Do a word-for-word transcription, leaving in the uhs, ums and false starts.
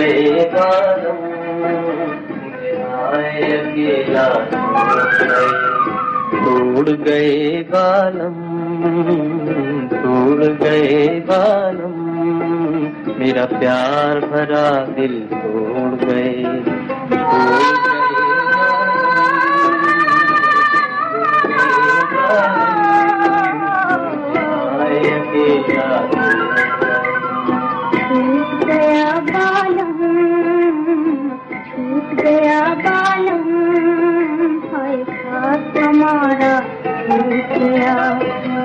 गए बालम, मुझे आए अकेला छोड़ गए। तोड़ गए बालम, तोड़ गए बालम, मेरा प्यार भरा दिल तोड़ गए। तोड़ गए छूट गया बालम, छूट गया बालम, हाय साथ हमारा छूट गया।